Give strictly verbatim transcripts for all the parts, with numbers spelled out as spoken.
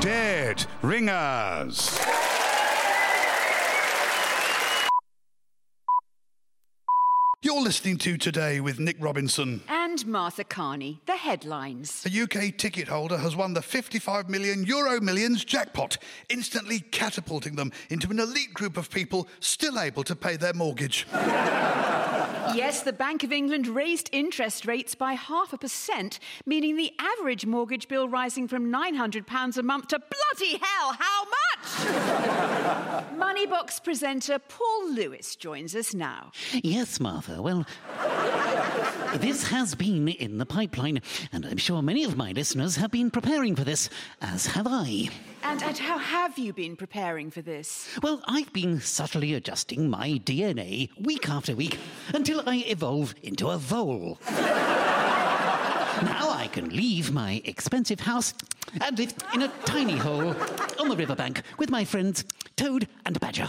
Dead Ringers. You're listening to Today with Nick Robinson. And Martha Carney. The headlines. A U K ticket holder has won the fifty-five million Euro Millions jackpot, instantly catapulting them into an elite group of people still able to pay their mortgage. Yes, the Bank of England raised interest rates by half a percent, meaning the average mortgage bill rising from nine hundred pounds a month to bloody hell, how much? Moneybox presenter Paul Lewis joins us now. Yes, Martha, well, this has been in the pipeline, and I'm sure many of my listeners have been preparing for this, as have I. And, and how have you been preparing for this? Well, I've been subtly adjusting my D N A week after week until I evolve into a vole. Now I can leave my expensive house and live in a tiny hole on the riverbank with my friends Toad and Badger.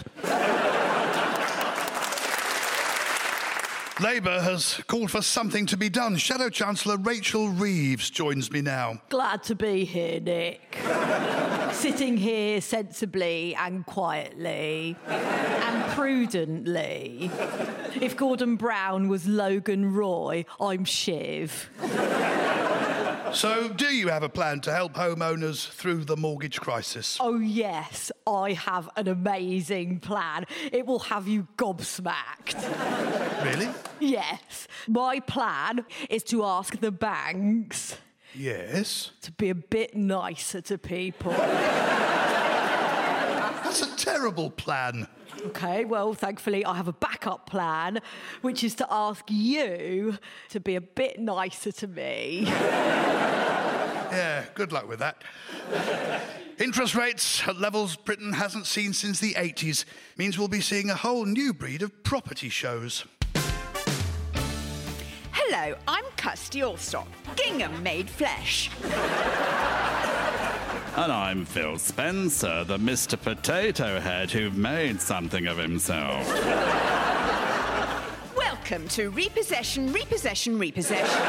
Labour has called for something to be done. Shadow Chancellor Rachel Reeves joins me now. Glad to be here, Nick. Sitting here sensibly and quietly and prudently. If Gordon Brown was Logan Roy, I'm Shiv. So, do you have a plan to help homeowners through the mortgage crisis? Oh, yes, I have an amazing plan. It will have you gobsmacked. Really? Yes. My plan is to ask the banks... Yes? to be a bit nicer to people. That's a terrible plan. OK, well, thankfully, I have a backup plan, which is to ask you to be a bit nicer to me. Yeah, good luck with that. Interest rates at levels Britain hasn't seen since the eighties means we'll be seeing a whole new breed of property shows. Hello, I'm Kirsty Allsop, gingham made flesh. And I'm Phil Spencer, the Mister Potato Head who made something of himself. Welcome to Repossession, Repossession, Repossession.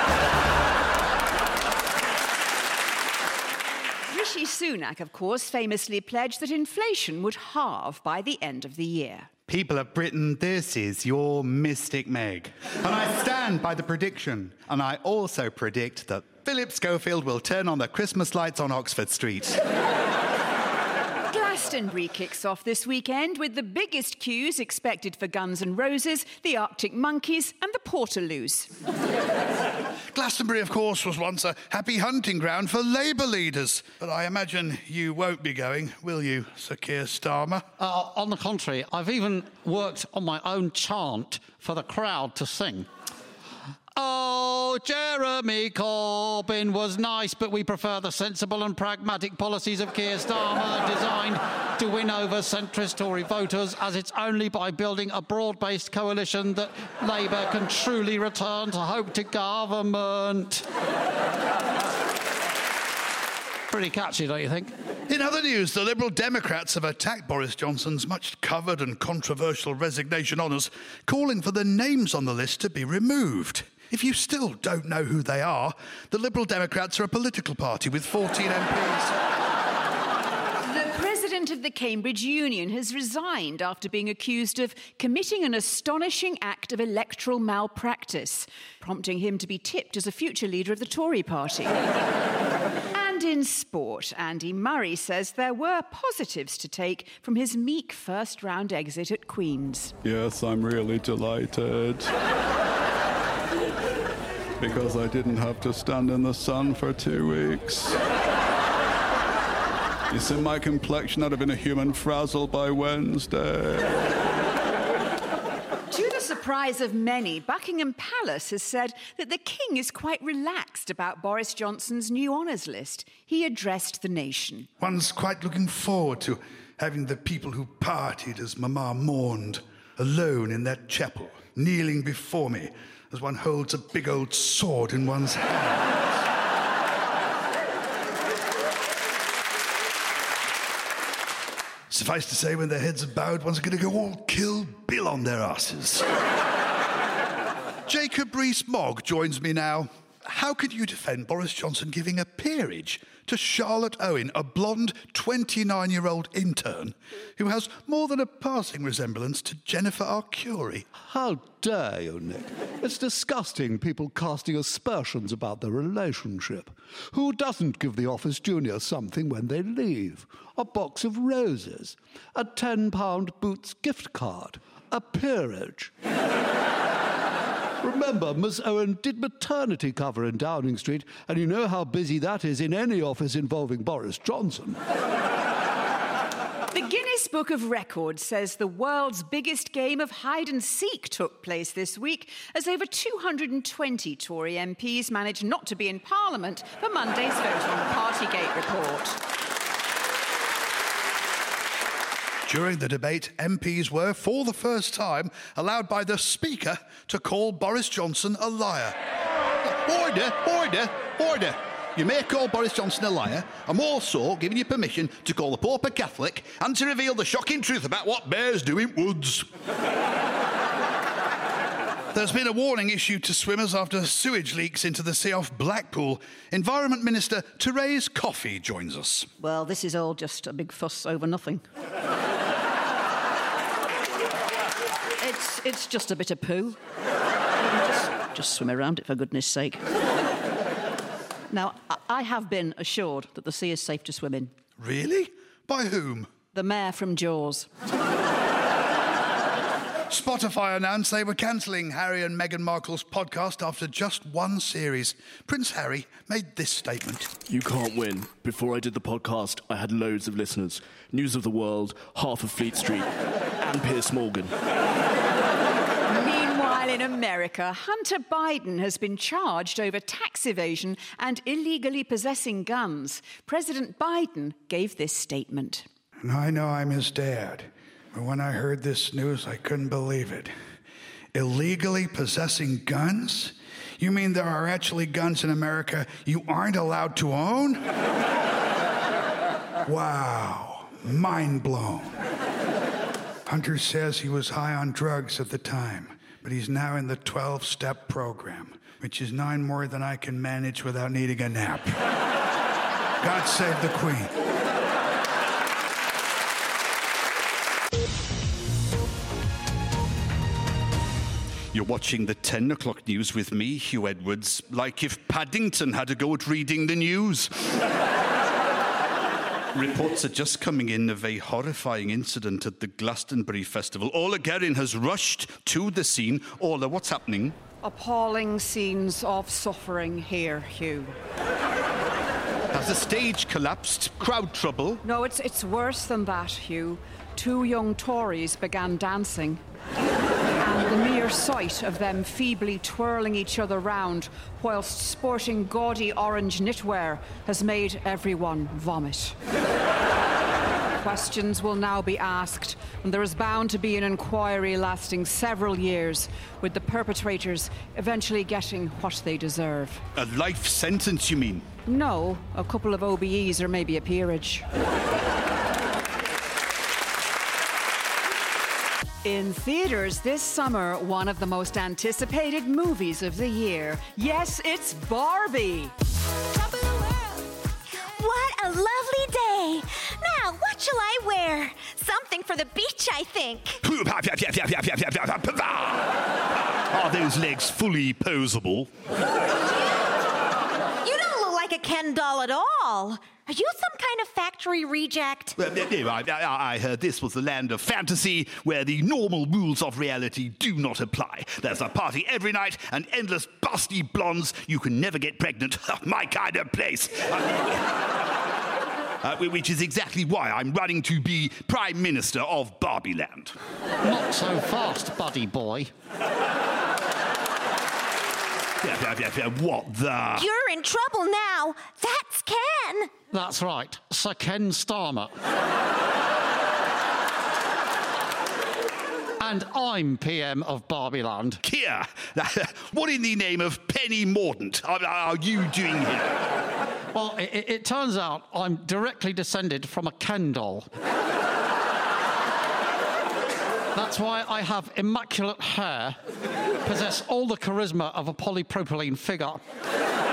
Rishi Sunak, of course, famously pledged that inflation would halve by the end of the year. People of Britain, this is your Mystic Meg. And I stand by the prediction. And I also predict that Philip Schofield will turn on the Christmas lights on Oxford Street. Glastonbury kicks off this weekend with the biggest queues expected for Guns N' Roses, the Arctic Monkeys and the Portaloos. Glastonbury, of course, was once a happy hunting ground for Labour leaders. But I imagine you won't be going, will you, Sir Keir Starmer? Uh, on the contrary, I've even worked on my own chant for the crowd to sing. Oh, Jeremy Corbyn was nice, but we prefer the sensible and pragmatic policies of Keir Starmer, designed to win over centrist Tory voters, as it's only by building a broad-based coalition that Labour can truly return to hope to government. Pretty catchy, don't you think? In other news, the Liberal Democrats have attacked Boris Johnson's much-covered and controversial resignation honours, calling for the names on the list to be removed. If you still don't know who they are, the Liberal Democrats are a political party with fourteen M Ps. The president of the Cambridge Union has resigned after being accused of committing an astonishing act of electoral malpractice, prompting him to be tipped as a future leader of the Tory party. And in sport, Andy Murray says there were positives to take from his meek first-round exit at Queen's. Yes, I'm really delighted. Because I didn't have to stand in the sun for two weeks. You see my complexion, I'd have been a human frazzle by Wednesday. To the surprise of many, Buckingham Palace has said that the King is quite relaxed about Boris Johnson's new honours list. He addressed the nation. One's quite looking forward to having the people who partied as Mama mourned alone in that chapel, kneeling before me as one holds a big old sword in one's hand. Suffice to say, when their heads are bowed, one's going to go all Kill Bill on their asses. Jacob Rees-Mogg joins me now. how could you defend Boris Johnson giving a peerage to Charlotte Owen, a blonde twenty-nine-year-old intern who has more than a passing resemblance to Jennifer Arcuri? How dare you, Nick? It's disgusting people casting aspersions about their relationship. Who doesn't give the office junior something when they leave? A box of roses, a ten pound Boots gift card, a peerage. Remember, Miss Owen did maternity cover in Downing Street, and you know how busy that is in any office involving Boris Johnson. The Guinness Book of Records says the world's biggest game of hide-and-seek took place this week as over two hundred twenty Tory M Ps managed not to be in Parliament for Monday's vote on the Partygate report. During the debate, M Ps were, for the first time, allowed by the Speaker to call Boris Johnson a liar. Order, order, order. You may call Boris Johnson a liar. I'm also giving you permission to call the Pope a Catholic and to reveal the shocking truth about what bears do in woods. There's been a warning issued to swimmers after sewage leaks into the sea off Blackpool. Environment Minister Therese Coffey joins us. Well, this is all just a big fuss over nothing. It's, it's just a bit of poo. Just, just swim around it, for goodness sake. Now, I, I have been assured that the sea is safe to swim in. Really? By whom? The mayor from Jaws. Spotify announced they were cancelling Harry and Meghan Markle's podcast after just one series. Prince Harry made this statement. You can't win. Before I did the podcast, I had loads of listeners. News of the World, half of Fleet Street, and Piers Morgan. Meanwhile, in America, Hunter Biden has been charged over tax evasion and illegally possessing guns. President Biden gave this statement. And I know I'm his dad. But when I heard this news, I couldn't believe it. Illegally possessing guns? You mean there are actually guns in America you aren't allowed to own? Wow, mind blown. Hunter says he was high on drugs at the time, but he's now in the twelve-step program, which is nine more than I can manage without needing a nap. God save the Queen. You're watching the ten o'clock news with me, Hugh Edwards, like if Paddington had a go at reading the news. Reports are just coming in of a horrifying incident at the Glastonbury Festival. Ola Guerin has rushed to the scene. Ola, what's happening? Appalling scenes of suffering here, Hugh. Has the stage collapsed? Crowd trouble? No, it's, it's worse than that, Hugh. Two young Tories began dancing. And the mere sight of them feebly twirling each other round whilst sporting gaudy orange knitwear has made everyone vomit. Questions will now be asked, and there is bound to be an inquiry lasting several years, with the perpetrators eventually getting what they deserve. A life sentence, you mean? No, a couple of O B Es or maybe a peerage. In theaters this summer, one of the most anticipated movies of the year. Yes, it's Barbie. What a lovely day. Now, what shall I wear? Something for the beach, I think. Are those legs fully posable? You don't look like a Ken doll at all. Are you some kind of factory reject? Well, I, I, I heard this was the land of fantasy where the normal rules of reality do not apply. There's a party every night and endless busty blondes. You can never get pregnant. My kind of place. Uh, which is exactly why I'm running to be Prime Minister of Barbie Land. Not so fast, buddy boy. What the? You're in trouble now. That's Ken. That's right, Sir Ken Starmer. And I'm P M of Barbieland. Kia, what in the name of Penny Mordaunt are, are you doing here? Well, it, it turns out I'm directly descended from a Ken doll. That's why I have immaculate hair, possess all the charisma of a polypropylene figure,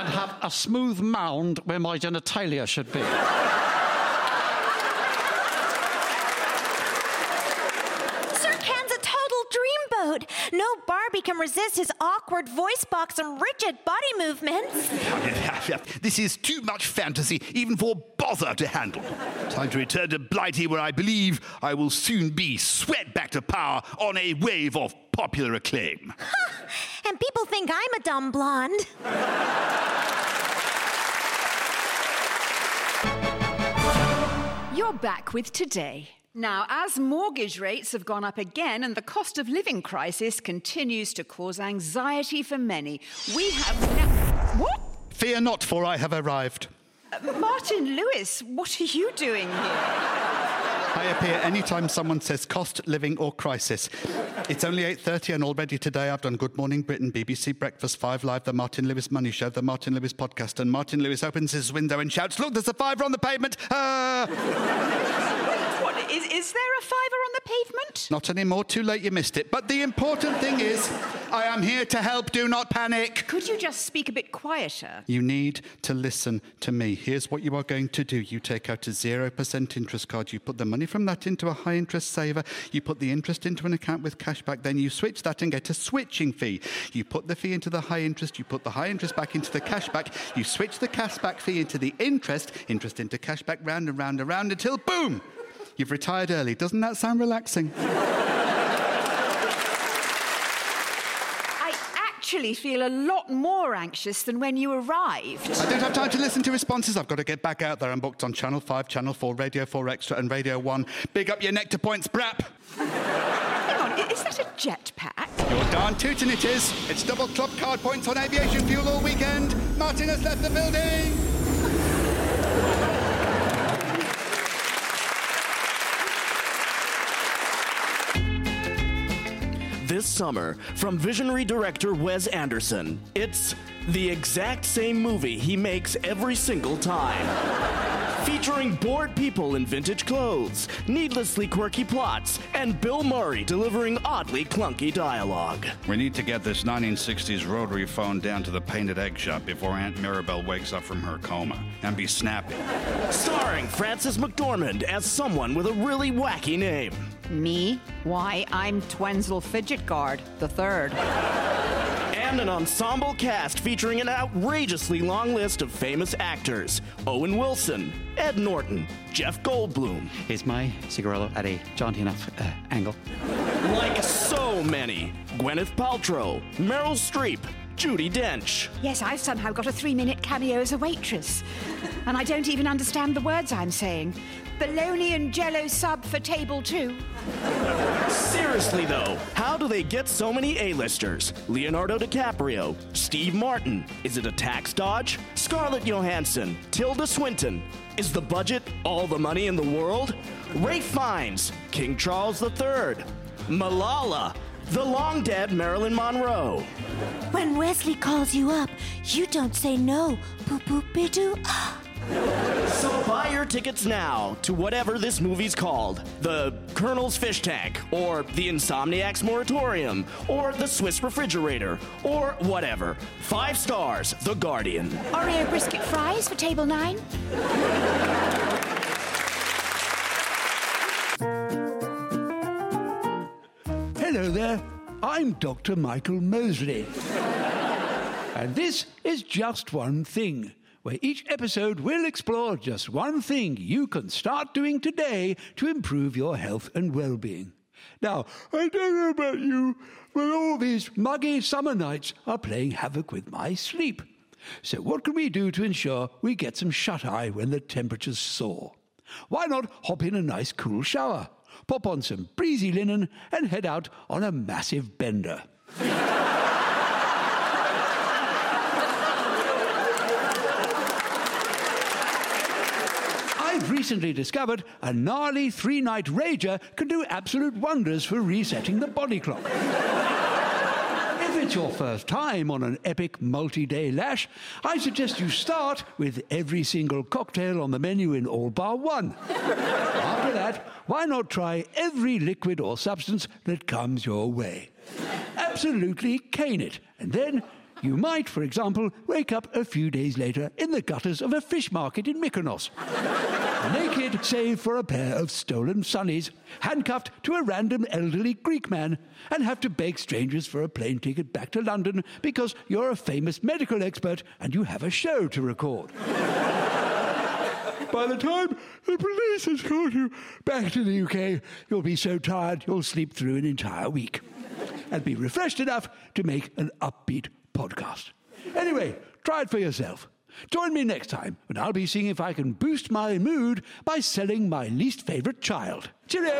and have a smooth mound where my genitalia should be. Sir Ken's a total dreamboat. No Barbie can resist his awkward voice box and rigid body movements. This is too much fantasy, even for Bother to handle. Time to return to Blighty, where I believe I will soon be swept back to power on a wave of popular acclaim. Huh. And people think I'm a dumb blonde. You're back with Today. Now, as mortgage rates have gone up again and the cost of living crisis continues to cause anxiety for many, we have now... What? Fear not, for I have arrived. Uh, Martin Lewis, what are you doing here? I appear anytime someone says cost, living or crisis. It's only eight thirty and already today I've done Good Morning Britain, B B C Breakfast, Five Live, The Martin Lewis Money Show, The Martin Lewis Podcast, and Martin Lewis opens his window and shouts, "Look, there's a fiver on the pavement!" Ah! What, is, is there a fiver on the pavement? Not anymore, too late, you missed it. But the important thing is, I am here to help, do not panic. Could you just speak a bit quieter? You need to listen to me. Here's what you are going to do. You take out a zero percent interest card. You put the money from that into a high-interest saver. You put the interest into an account with cashback. Then you switch that and get a switching fee. You put the fee into the high interest. You put the high interest back into the cashback. You switch the cashback fee into the interest. Interest into cashback, round and round and round until, boom, you've retired early. Doesn't that sound relaxing? I actually feel a lot more anxious than when you arrived. I don't have time to listen to responses. I've got to get back out there. I'm booked on Channel five, Channel four, Radio four Extra and Radio one. Big up your nectar points, brap. Hang on, is that a jetpack? You're darn tootin' it is. It's double club card points on aviation fuel all weekend. Martin has left the building. This summer, from visionary director Wes Anderson, it's the exact same movie he makes every single time. Featuring bored people in vintage clothes, needlessly quirky plots, and Bill Murray delivering oddly clunky dialogue. We need to get this nineteen sixties rotary phone down to the painted egg shop before Aunt Mirabelle wakes up from her coma. And be snappy. Starring Frances McDormand as someone with a really wacky name. Me? Why, I'm Twenzel Fidget Guard, the third. And an ensemble cast featuring an outrageously long list of famous actors. Owen Wilson, Ed Norton, Jeff Goldblum. Is my cigarillo at a jaunty enough uh, angle? Like so many. Gwyneth Paltrow, Meryl Streep, Judi Dench. Yes, I've somehow got a three-minute cameo as a waitress. And I don't even understand the words I'm saying. Bologna and Jello sub for table two. Seriously, though, how do they get so many A-listers? Leonardo DiCaprio, Steve Martin. Is it a tax dodge? Scarlett Johansson, Tilda Swinton. Is the budget all the money in the world? Ralph Fiennes, King Charles the Third. Malala, the long-dead Marilyn Monroe. When Wesley calls you up, you don't say no. Boop boop be doo. So buy your tickets now to whatever this movie's called. The Colonel's Fish Tank, or the Insomniac's Moratorium, or the Swiss Refrigerator, or whatever. Five stars, The Guardian. Oreo brisket fries for table nine. Hello there, I'm Doctor Michael Mosley. And this is Just One Thing, where each episode will explore just one thing you can start doing today to improve your health and well-being. Now, I don't know about you, but all these muggy summer nights are playing havoc with my sleep. So what can we do to ensure we get some shut-eye when the temperatures soar? Why not hop in a nice cool shower, pop on some breezy linen, and head out on a massive bender? I've recently discovered a gnarly three-night rager can do absolute wonders for resetting the body clock. If it's your first time on an epic multi-day lash, I suggest you start with every single cocktail on the menu in all bar one. After that, why not try every liquid or substance that comes your way? Absolutely cane it, and then You might, for example, wake up a few days later in the gutters of a fish market in Mykonos. Naked, save for a pair of stolen sunnies, handcuffed to a random elderly Greek man, and have to beg strangers for a plane ticket back to London because you're a famous medical expert and you have a show to record. By the time the police has called you back to the U K, you'll be so tired you'll sleep through an entire week and be refreshed enough to make an upbeat podcast. Anyway, try it for yourself. Join me next time, and I'll be seeing if I can boost my mood by selling my least favourite child. Cheerio!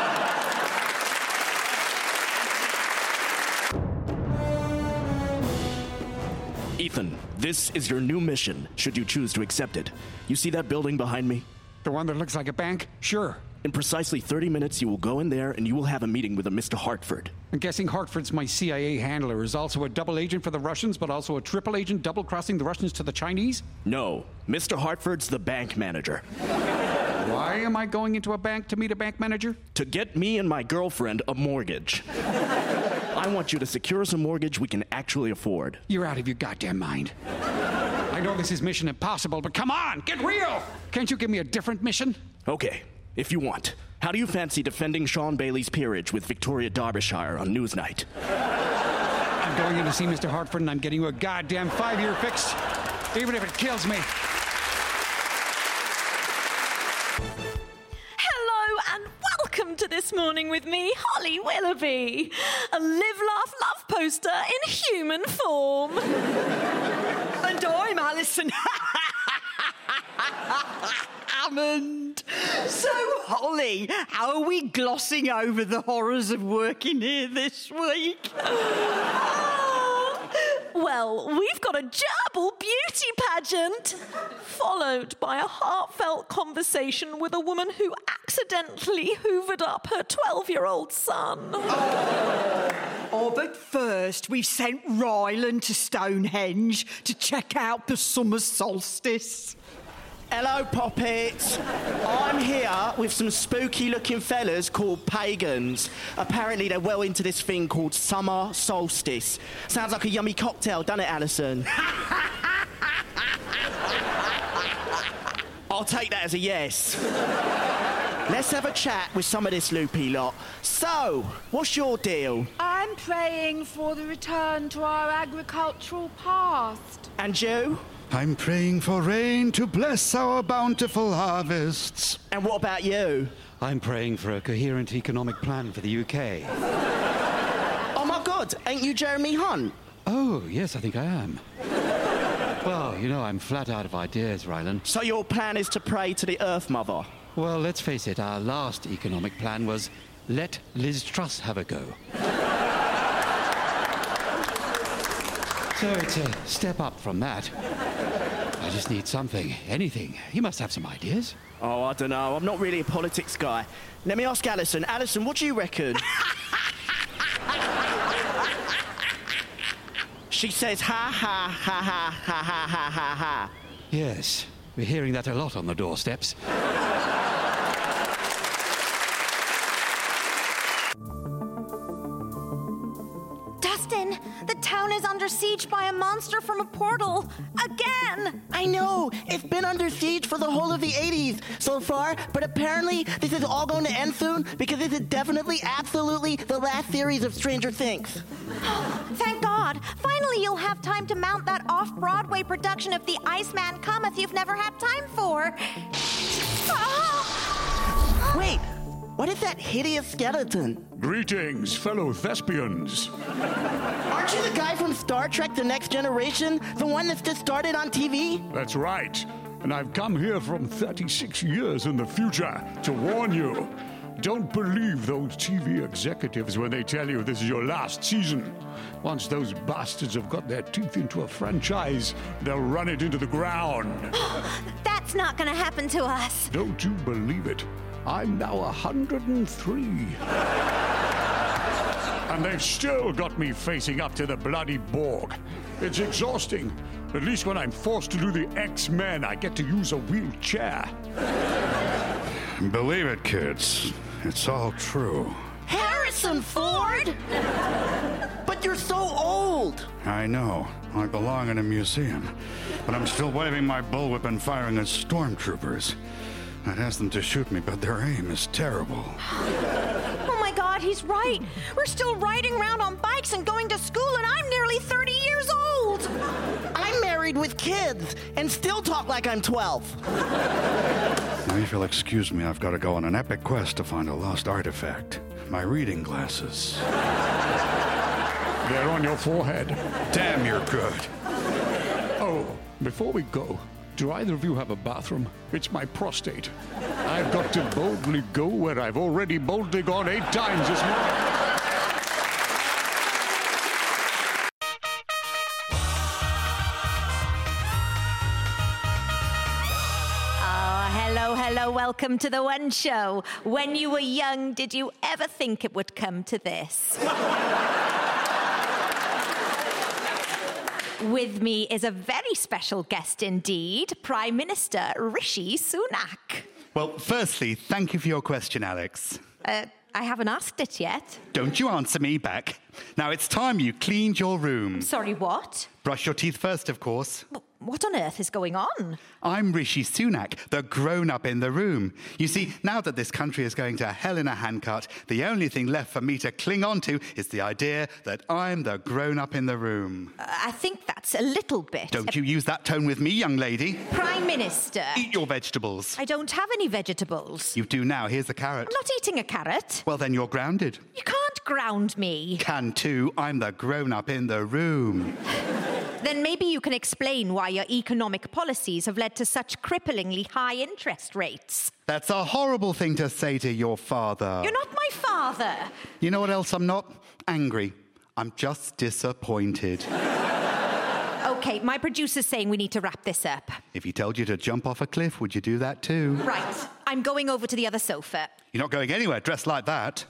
Ethan, this is your new mission, should you choose to accept it. You see that building behind me? The one that looks like a bank? Sure. In precisely thirty minutes, you will go in there and you will have a meeting with a Mister Hartford. I'm guessing Hartford's my C I A handler, is also a double agent for the Russians, but also a triple agent double-crossing the Russians to the Chinese? No. Mister Hartford's the bank manager. Why am I going into a bank to meet a bank manager? To get me and my girlfriend a mortgage. I want you to secure us a mortgage we can actually afford. You're out of your goddamn mind. I know this is Mission Impossible, but come on, get real! Can't you give me a different mission? Okay, if you want. How do you fancy defending Sean Bailey's peerage with Victoria Derbyshire on Newsnight? I'm going in to see Mister Hartford and I'm getting you a goddamn five-year fix, even if it kills me. Welcome to This Morning with me, Holly Willoughby, a live, laugh, love poster in human form. And I'm Alison Hammond. So, Holly, how are we glossing over the horrors of working here this week? Well, we've got a gerbil beauty pageant, followed by a heartfelt conversation with a woman who accidentally hoovered up her twelve-year-old son. Oh. oh, but first we've sent Ryland to Stonehenge to check out the summer solstice. Hello, Poppets. I'm here with some spooky-looking fellas called pagans. Apparently, they're well into this thing called summer solstice. Sounds like a yummy cocktail, doesn't it, Alison? I'll take that as a yes. Let's have a chat with some of this loopy lot. So, what's your deal? I'm praying for the return to our agricultural past. And you? I'm praying for rain to bless our bountiful harvests. And what about you? I'm praying for a coherent economic plan for the U K. Oh my God, ain't you Jeremy Hunt? Oh, yes, I think I am. Well, you know, I'm flat out of ideas, Ryland. So your plan is to pray to the Earth Mother? Well, let's face it, our last economic plan was let Liz Truss have a go. So it's a step up from that. I just need something, anything. You must have some ideas. Oh, I don't know. I'm not really a politics guy. Let me ask Alison. Alison, what do you reckon? She says, ha, ha, ha, ha, ha, ha, ha, ha, ha. Yes, we're hearing that a lot on the doorsteps. Dustin, the town is under siege by a monster from a portal. Again! I know! It's been under siege for the whole of the eighties so far, but apparently this is all going to end soon because this is definitely, absolutely the last series of Stranger Things. Thank God! Finally you'll have time to mount that off-Broadway production of The Iceman Cometh you've never had time for. Oh! Wait! What is that hideous skeleton? Greetings, fellow thespians. Aren't you the guy from Star Trek The Next Generation? The one that's just started on T V? That's right. And I've come here from thirty-six years in the future to warn you. Don't believe those T V executives when they tell you this is your last season. Once those bastards have got their teeth into a franchise, they'll run it into the ground. That's not gonna happen to us. Don't you believe it? I'm now one hundred three. And they've still got me facing up to the bloody Borg. It's exhausting. At least when I'm forced to do the X-Men, I get to use a wheelchair. Believe it, kids. It's all true. Harrison Ford? But You're so old! I know. I belong in a museum. But I'm still waving my bullwhip and firing at stormtroopers. I'd ask them to shoot me, but their aim is terrible. Oh my God, he's right. We're still riding around on bikes and going to school, and I'm nearly thirty years old. I'm married with kids and still talk like I'm twelve. Now, if you'll excuse me, I've got to go on an epic quest to find a lost artifact. My reading glasses. They're on your forehead. Damn, you're good. Oh, before we go, do either of you have a bathroom? It's my prostate. I've got to boldly go where I've already boldly gone eight times this morning. Oh, hello, hello, welcome to The One Show. When you were young, did you ever think it would come to this? With me is a very special guest indeed, Prime Minister Rishi Sunak. Well, firstly, thank you for your question, Alex. Uh, I haven't asked it yet. Don't you answer me back. Now it's time you cleaned your room. Sorry, what? Brush your teeth first, of course. What on earth is going on? I'm Rishi Sunak, the grown-up in the room. You see, now that this country is going to hell in a handcart, the only thing left for me to cling on to is the idea that I'm the grown-up in the room. Uh, I think that's a little bit. Don't you use that tone with me, young lady. Prime Minister. Eat your vegetables. I don't have any vegetables. You do now. Here's a carrot. I'm not eating a carrot. Well, then you're grounded. You can't ground me. Can too. I'm the grown-up in the room. Then maybe you can explain why your economic policies have led to such cripplingly high interest rates. That's a horrible thing to say to your father. You're not my father. You know what else I'm not? Angry. I'm just disappointed. Okay, my producer's saying we need to wrap this up. If he told you to jump off a cliff, would you do that too? Right. I'm going over to the other sofa. You're not going anywhere dressed like that.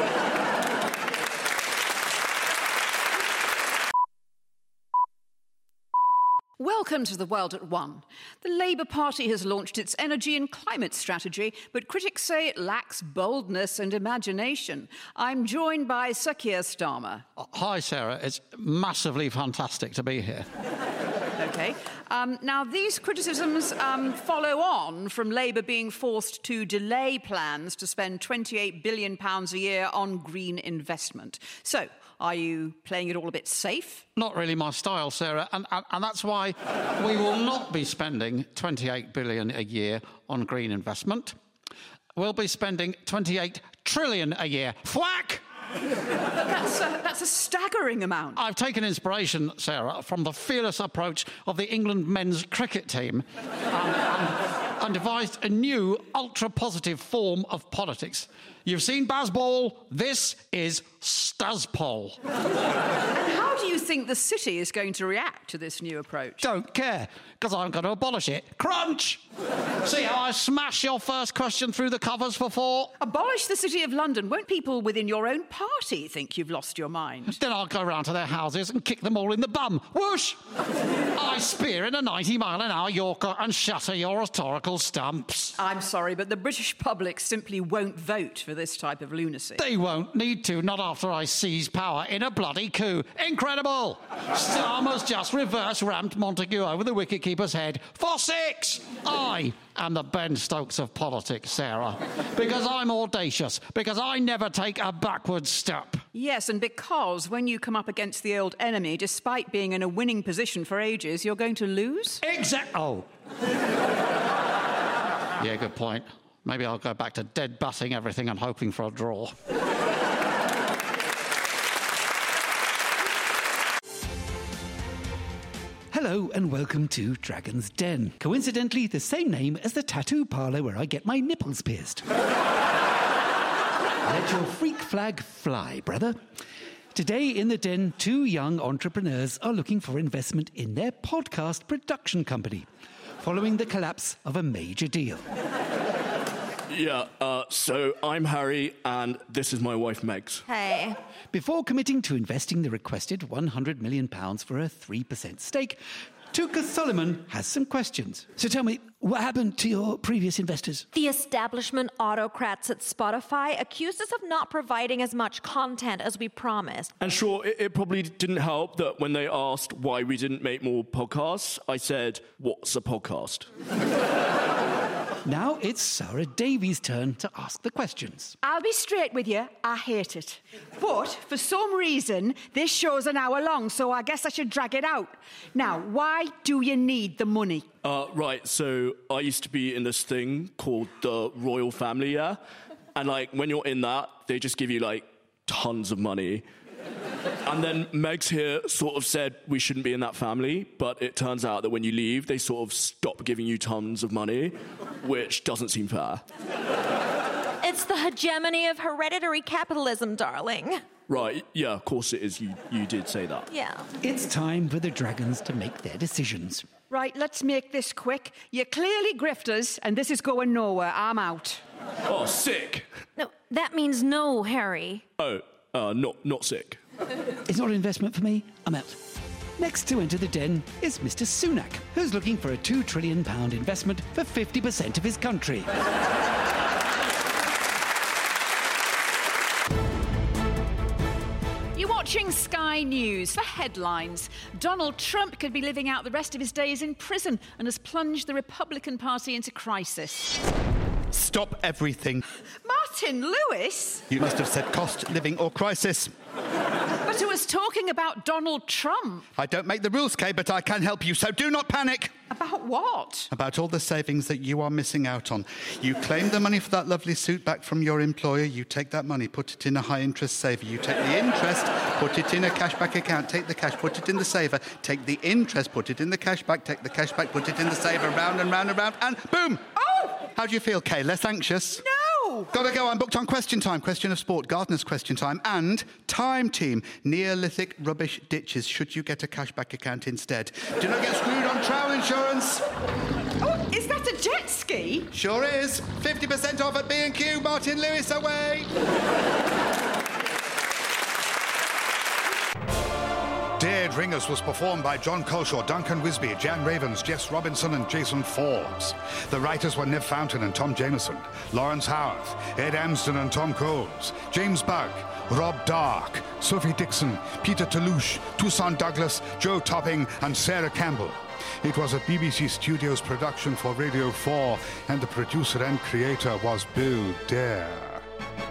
Welcome to The World at One. The Labour Party has launched its energy and climate strategy, but critics say it lacks boldness and imagination. I'm joined by Sir Keir Starmer. Hi, Sarah. It's massively fantastic to be here. OK. Um, now, these criticisms um, follow on from Labour being forced to delay plans to spend twenty-eight billion pounds a year on green investment. So, are you playing it all a bit safe? Not really my style, Sarah, and, and, and that's why we will not be spending twenty-eight billion pounds a year on green investment. We'll be spending twenty-eight trillion pounds a year. Thwack! That's a, that's a staggering amount. I've taken inspiration, Sarah, from the fearless approach of the England men's cricket team and, and, and devised a new ultra-positive form of politics. You've seen Bazball. This is Stazpol. And how do you think the city is going to react to this new approach? Don't care, because I'm going to abolish it. Crunch! See how I smash your first question through the covers for four? Abolish the City of London. Won't people within your own party think you've lost your mind? Then I'll go round to their houses and kick them all in the bum. Whoosh! I spear in a ninety mile an hour Yorker and shatter your rhetorical stumps. I'm sorry, but the British public simply won't vote for this type of lunacy. They won't need to, not after I seize power in a bloody coup. Incredible! Starmer's just reverse ramped Montague over the wicketkeeper's head for six! I am the Ben Stokes of politics, Sarah. Because I'm audacious. Because I never take a backward step. Yes, and because when you come up against the old enemy, despite being in a winning position for ages, you're going to lose? Exact. Oh. Yeah, good point. Maybe I'll go back to dead butting everything and hoping for a draw. Hello and welcome to Dragon's Den. Coincidentally, the same name as the tattoo parlour where I get my nipples pierced. Let your freak flag fly, brother. Today in the Den, two young entrepreneurs are looking for investment in their podcast production company, following the collapse of a major deal. Yeah, uh, so I'm Harry, and this is my wife, Megs. Hey. Before committing to investing the requested one hundred million pounds for a three percent stake, Tuka Solomon has some questions. So tell me, what happened to your previous investors? The establishment autocrats at Spotify accused us of not providing as much content as we promised. And sure, it, it probably didn't help that when they asked why we didn't make more podcasts, I said, what's a podcast? Now it's Sarah Davies' turn to ask the questions. I'll be straight with you, I hate it. But for some reason, this show's an hour long, so I guess I should drag it out. Now, why do you need the money? Uh, right, so I used to be in this thing called the Royal Family, yeah? And, like, when you're in that, they just give you, like, tons of money. And then Megs here sort of said we shouldn't be in that family, but it turns out that when you leave, they sort of stop giving you tons of money, which doesn't seem fair. It's the hegemony of hereditary capitalism, darling. Right, yeah, of course it is. You, you did say that. Yeah. It's time for the dragons to make their decisions. Right, let's make this quick. You're clearly grifters, and this is going nowhere. I'm out. Oh, sick. No, that means no, Harry. Oh, uh, not, not sick. It's not an investment for me. I'm out. Next to enter the den is Mister Sunak, who's looking for a two trillion pound investment for fifty percent of his country. You're watching Sky News for headlines. Donald Trump could be living out the rest of his days in prison and has plunged the Republican Party into crisis. Stop everything. Martin Lewis? You must have said cost, living, or crisis. But it was talking about Donald Trump. I don't make the rules, Kay, but I can help you, so do not panic. About what? About all the savings that you are missing out on. You claim the money for that lovely suit back from your employer. You take that money, put it in a high-interest saver. You take the interest, put it in a cashback account. Take the cash, put it in the saver. Take the interest, put it in the cashback. Take the cashback, put it in the saver. Round and round and round, and boom! Oh! How do you feel, Kay? Less anxious? No! Gotta go. I'm booked on Question Time, Question of Sport, Gardener's Question Time, and Time Team, Neolithic Rubbish Ditches, should you get a cashback account instead. Do not get screwed on travel insurance. Oh, is that a jet ski? Sure is. fifty percent off at B and Q. Martin Lewis away. Dead Ringers was performed by John Culshaw, Duncan Wisby, Jan Ravens, Jess Robinson and Jason Forbes. The writers were Nev Fountain and Tom Jameson, Lawrence Howarth, Ed Amsden and Tom Coles, James Bugg, Rob Dark, Sophie Dixon, Peter Toulouche, Toussaint Douglas, Joe Topping and Sarah Campbell. It was a B B C Studios production for Radio four, and the producer and creator was Bill Dare.